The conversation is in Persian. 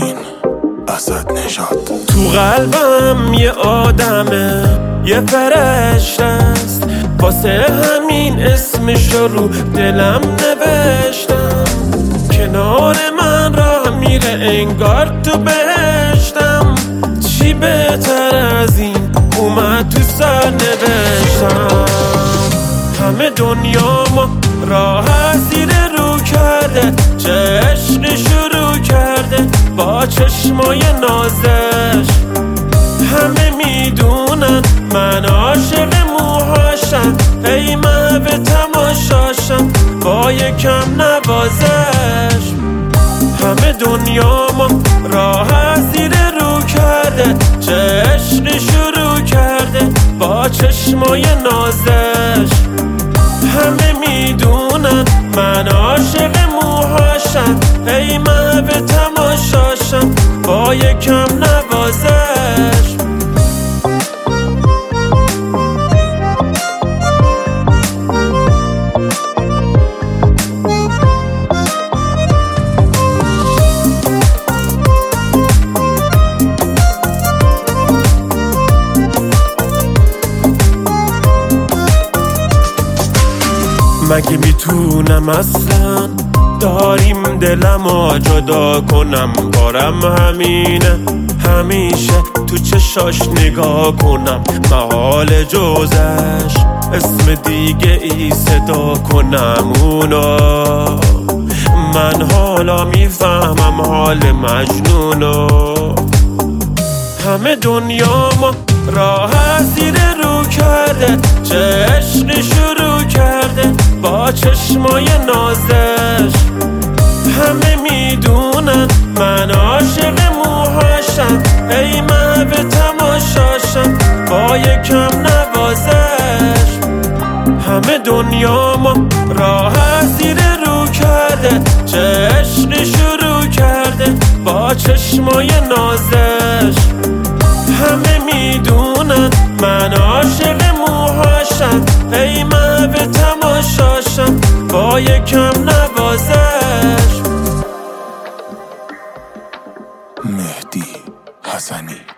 حسین اسد نژاد. تو قلبم یه آدمه، یه فرشته است، واسه همین اسمشو رو دلم نوشتم. کنار من راه میره انگار تو بهشتم. چی بهتر از این اومد تو سر نوشتم. همه دنیا ما راه زیر رو کرده، چه عشقی شروع کرده با چشمای نازش. همه میدونن من عاشق موهاشم، ای محو تماشاشم با یکم نوازش. همه دنیا ما راه زیر رو کرده، چه عشقی شروع کرده با چشمای نازش. همه میدونن من عاشق موهاشم، ای محو تماشاشم با یکم نوازش. مگه میتونم اصلا داریم دلمو جدا کنم؟ بارم همینه، همیشه تو چشاش نگاه کنم، محال جزش اسم دیگه ای صدا کنم اونا. من حالا میفهمم حال مجنونو. همه دنیا ما راه زیر رو کرده، چه عشقی شروع کرده با چشمای نازش. همه میدونن من عاشق موهاشم، ای محو تماشاشم با یکم نوازش. همه دنیا ما راه زیر رو کرده، چه عشقی شروع کرده با چشمای نازش. همه میدونن من عاشق موهاشم، ای محو تماشاشم با یکم نوازش. مهدی حسنی.